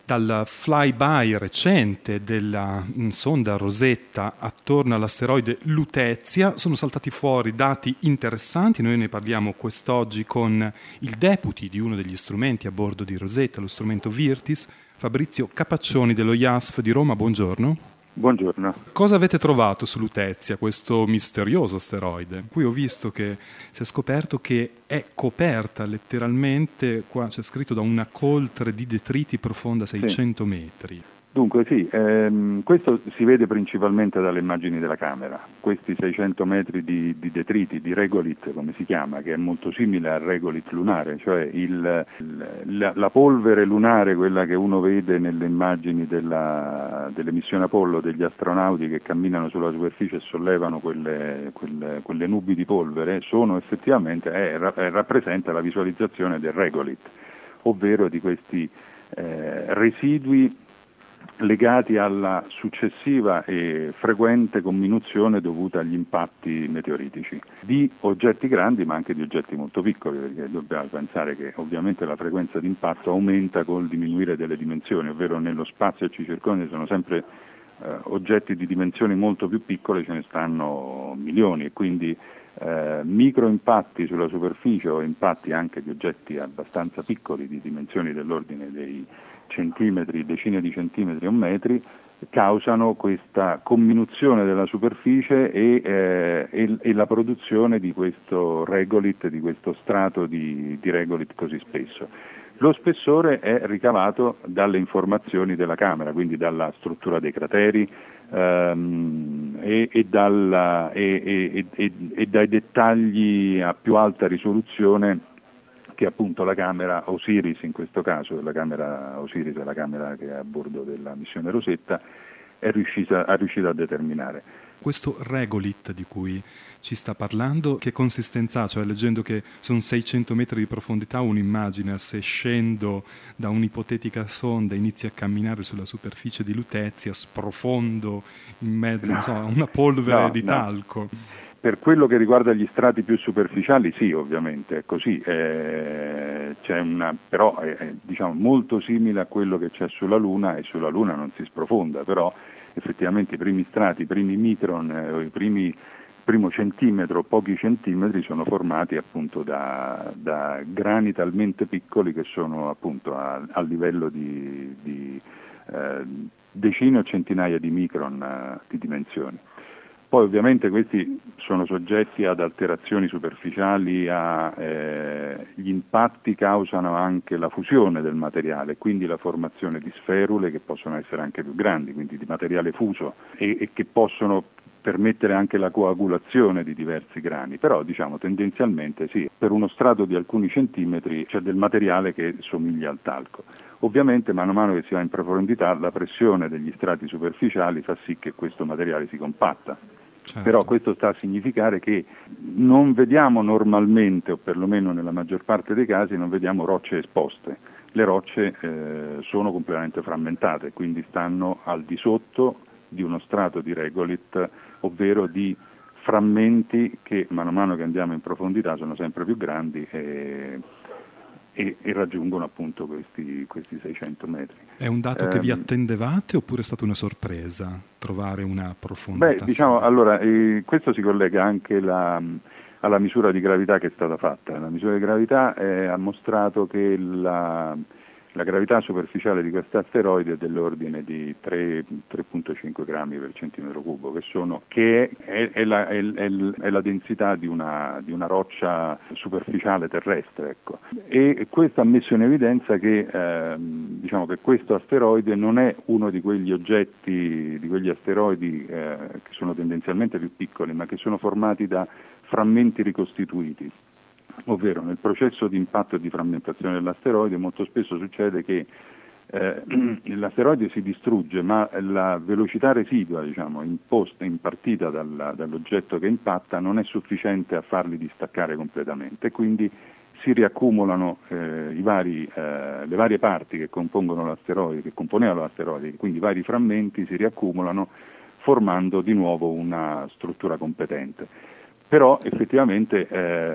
Dal flyby recente della sonda Rosetta attorno all'asteroide Lutezia sono saltati fuori dati interessanti. Noi ne parliamo quest'oggi con il deputy di uno degli strumenti a bordo di Rosetta, lo strumento Virtis, Fabrizio Capaccioni dello IASF di Roma. Buongiorno. Buongiorno. Cosa avete trovato su Lutezia, questo misterioso asteroide? Qui ho visto che si è scoperto che è coperta letteralmente, qua c'è scritto, da una coltre di detriti profonda 600 metri. Dunque sì, questo si vede principalmente dalle immagini della camera. Questi 600 metri di detriti, di regolith come si chiama, che è molto simile al regolith lunare, cioè la polvere lunare, quella che uno vede nelle immagini delle missioni Apollo, degli astronauti che camminano sulla superficie e sollevano quelle nubi di polvere, sono effettivamente, rappresenta la visualizzazione del regolith, ovvero di questi residui legati alla successiva e frequente comminuzione dovuta agli impatti meteoritici di oggetti grandi ma anche di oggetti molto piccoli, perché dobbiamo pensare che ovviamente la frequenza di impatto aumenta col diminuire delle dimensioni, ovvero nello spazio che ci circonda sono sempre oggetti di dimensioni molto più piccole, ce ne stanno milioni, e quindi microimpatti sulla superficie o impatti anche di oggetti abbastanza piccoli di dimensioni dell'ordine dei centimetri, decine di centimetri o metri, causano questa comminuzione della superficie e la produzione di questo regolith, di questo strato di regolith così spesso. Lo spessore è ricavato dalle informazioni della camera, quindi dalla struttura dei crateri e dai dettagli a più alta risoluzione che appunto la camera Osiris, in questo caso la camera Osiris è la camera che è a bordo della missione Rosetta, è riuscita a determinare. Questo regolith di cui ci sta parlando, che consistenza ha? Cioè, leggendo che sono 600 metri di profondità, un'immagine, se scendo da un'ipotetica sonda inizia a camminare sulla superficie di Lutezia, sprofondo in mezzo a una polvere di talco. Per quello che riguarda gli strati più superficiali, sì, ovviamente è così, però è diciamo, molto simile a quello che c'è sulla Luna, e sulla Luna non si sprofonda, però effettivamente i primi strati, i primi micron, primo centimetro, pochi centimetri sono formati appunto da grani talmente piccoli che sono appunto a livello di decine o centinaia di micron di dimensioni. Poi ovviamente questi sono soggetti ad alterazioni superficiali, gli impatti causano anche la fusione del materiale, quindi la formazione di sferule che possono essere anche più grandi, quindi di materiale fuso e che possono permettere anche la coagulazione di diversi grani, però diciamo tendenzialmente sì, per uno strato di alcuni centimetri c'è del materiale che somiglia al talco. Ovviamente mano a mano che si va in profondità la pressione degli strati superficiali fa sì che questo materiale si compatta. Certo. Però questo sta a significare che non vediamo normalmente, o perlomeno nella maggior parte dei casi, non vediamo rocce esposte. Le rocce sono completamente frammentate, quindi stanno al di sotto di uno strato di regolith, ovvero di frammenti che mano a mano che andiamo in profondità sono sempre più grandi e raggiungono appunto questi 600 metri. È un dato che vi attendevate oppure è stata una sorpresa trovare una profondità? Diciamo, allora, questo si collega anche alla misura di gravità che è stata fatta. La misura di gravità ha mostrato che la gravità superficiale di questo asteroide è dell'ordine di 3,5 grammi per centimetro cubo, che è la densità di una roccia superficiale terrestre. Ecco. E questo ha messo in evidenza che diciamo che questo asteroide non è uno di quegli oggetti, di quegli asteroidi che sono tendenzialmente più piccoli, ma che sono formati da frammenti ricostituiti. Ovvero nel processo di impatto e di frammentazione dell'asteroide molto spesso succede che l'asteroide si distrugge, ma la velocità residua diciamo, impartita dall'oggetto che impatta non è sufficiente a farli distaccare completamente, quindi si riaccumulano le varie parti che compongono l'asteroide, che componevano l'asteroide, quindi i vari frammenti si riaccumulano formando di nuovo una struttura competente. però effettivamente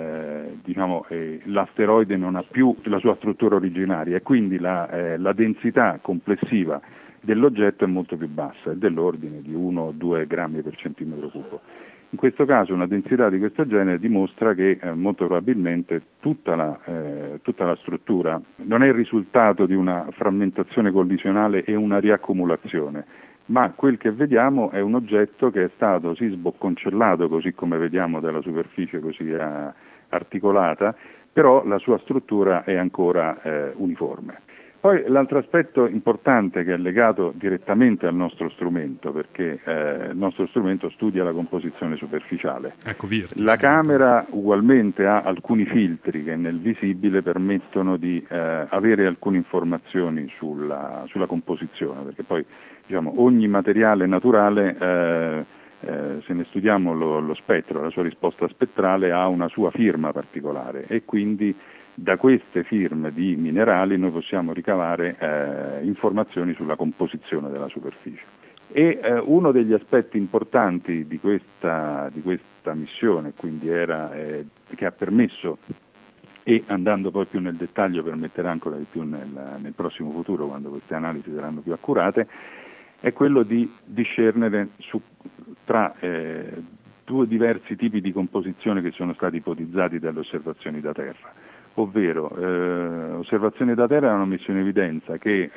l'asteroide non ha più la sua struttura originaria e quindi la densità complessiva dell'oggetto è molto più bassa, è dell'ordine di 1 o 2 grammi per centimetro cubo. In questo caso una densità di questo genere dimostra che molto probabilmente tutta la struttura non è il risultato di una frammentazione collisionale e una riaccumulazione, ma quel che vediamo è un oggetto che è stato sì sbocconcellato, così come vediamo dalla superficie così articolata, però la sua struttura è ancora uniforme. Poi l'altro aspetto importante che è legato direttamente al nostro strumento, perché il nostro strumento studia la composizione superficiale. Ecco, Virtis. La camera ugualmente ha alcuni filtri che nel visibile permettono di avere alcune informazioni sulla composizione, perché poi ogni materiale naturale, se ne studiamo lo spettro, la sua risposta spettrale ha una sua firma particolare e quindi da queste firme di minerali noi possiamo ricavare informazioni sulla composizione della superficie. E uno degli aspetti importanti di questa missione, quindi che ha permesso, e andando poi più nel dettaglio permetterà ancora di più nel prossimo futuro, quando queste analisi saranno più accurate, è quello di discernere tra due diversi tipi di composizione che sono stati ipotizzati dalle osservazioni da terra. Ovvero, osservazioni da terra hanno messo in evidenza che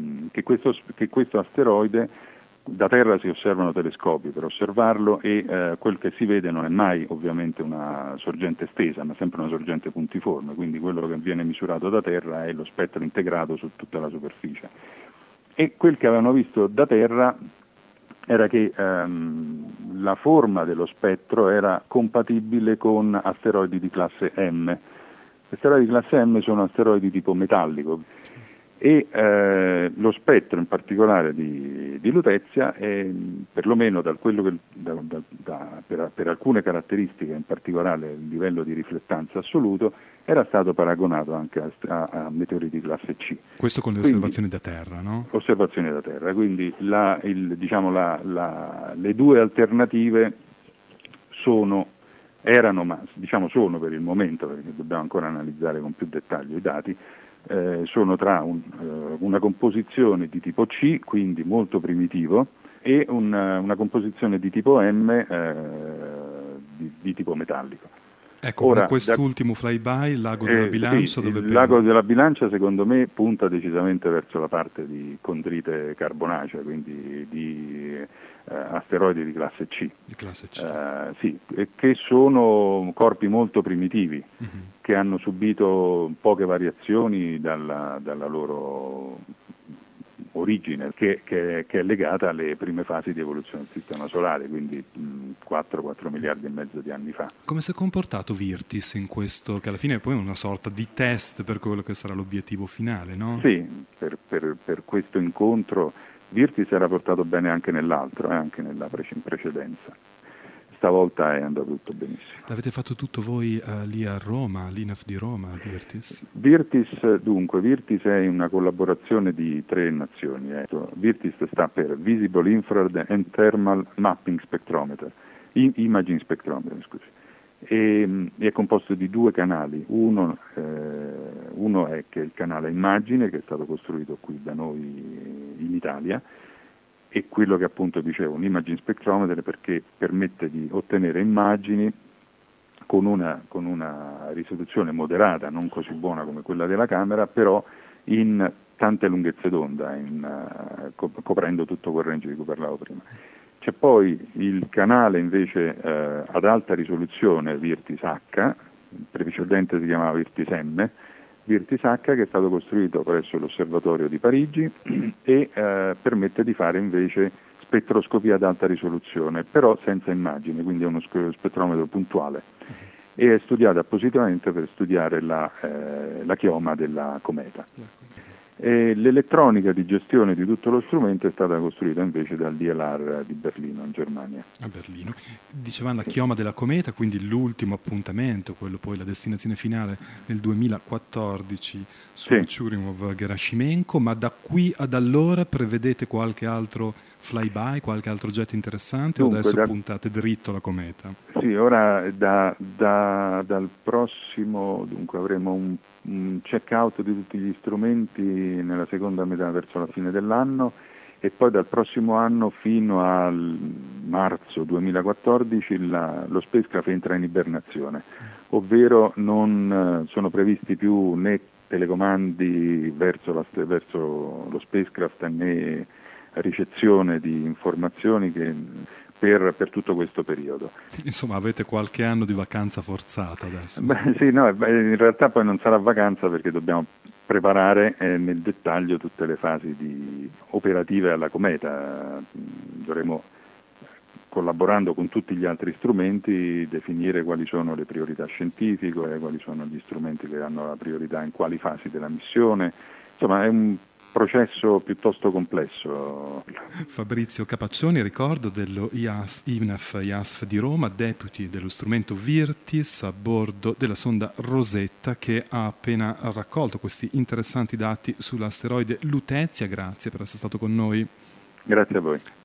questo asteroide, da terra si osservano telescopi per osservarlo e quel che si vede non è mai ovviamente una sorgente stesa, ma sempre una sorgente puntiforme, quindi quello che viene misurato da terra è lo spettro integrato su tutta la superficie. E quel che avevano visto da terra era che la forma dello spettro era compatibile con asteroidi di classe M. Gli asteroidi di classe M sono asteroidi tipo metallico e lo spettro in particolare di Lutezia, perlomeno per alcune caratteristiche, in particolare il livello di riflettanza assoluto, era stato paragonato anche a meteoriti di classe C. Questo con le osservazioni da terra, no? Osservazioni da terra, quindi le due alternative sono per il momento, perché dobbiamo ancora analizzare con più dettaglio i dati, sono tra una composizione di tipo C, quindi molto primitivo, e una composizione di tipo M di tipo metallico. Ecco, ora, con quest'ultimo flyby, il lago della bilancia, sì, il lago della bilancia secondo me punta decisamente verso la parte di condrite carbonacea, quindi di asteroidi di classe C. Di classe C. Sì, che sono corpi molto primitivi, che hanno subito poche variazioni dalla loro origine, che è legata alle prime fasi di evoluzione del sistema solare, quindi 4 miliardi e mezzo di anni fa. Come si è comportato Virtis in questo, che alla fine è poi una sorta di test per quello che sarà l'obiettivo finale, no? Sì, per questo incontro Virtis era portato bene anche nell'altro, anche in precedenza. Stavolta è andato tutto benissimo. L'avete fatto tutto voi lì a Roma, all'INAF di Roma, Virtis? Virtis è una collaborazione di 3 nazioni. Virtis sta per Visible Infrared and Thermal Mapping Spectrometer, Imaging Spectrometer, scusi. E è composto di 2 canali. Uno è che è il canale immagine, che è stato costruito qui da noi in Italia, e quello che appunto dicevo, un imaging spectrometer, perché permette di ottenere immagini con una risoluzione moderata, non così buona come quella della camera, però in tante lunghezze d'onda, coprendo tutto quel range di cui parlavo prima. C'è poi il canale invece ad alta risoluzione Virtis H, il precedente si chiamava Virtis M, Virtis H, che è stato costruito presso l'Osservatorio di Parigi e permette di fare invece spettroscopia ad alta risoluzione, però senza immagini, quindi è uno spettrometro puntuale e è studiato appositamente per studiare la chioma della cometa. E l'elettronica di gestione di tutto lo strumento è stata costruita invece dal DLR di Berlino, in Germania. A Berlino. Dicevamo la chioma della cometa, quindi l'ultimo appuntamento, quello poi la destinazione finale nel 2014 su Churyumov-Gerasimenko, ma da qui ad allora prevedete qualche altro flyby, qualche altro oggetto interessante, Dunque, o adesso puntate dritto alla cometa? Sì, ora dal prossimo, dunque avremo un check-out di tutti gli strumenti nella seconda metà verso la fine dell'anno, e poi dal prossimo anno fino al marzo 2014 lo spacecraft entra in ibernazione, ovvero non sono previsti più né telecomandi verso lo spacecraft né ricezione di informazioni per tutto questo periodo. Insomma, avete qualche anno di vacanza forzata adesso? Sì, no, in realtà poi non sarà vacanza, perché dobbiamo preparare nel dettaglio tutte le fasi operative alla cometa. Dovremo, collaborando con tutti gli altri strumenti, definire quali sono le priorità scientifiche, quali sono gli strumenti che hanno la priorità in quali fasi della missione. Insomma, è un processo piuttosto complesso. Fabrizio Capaccioni, ricordo dello INAF di Roma, deputy dello strumento Virtis a bordo della sonda Rosetta, che ha appena raccolto questi interessanti dati sull'asteroide Lutezia. Grazie per essere stato con noi. Grazie a voi.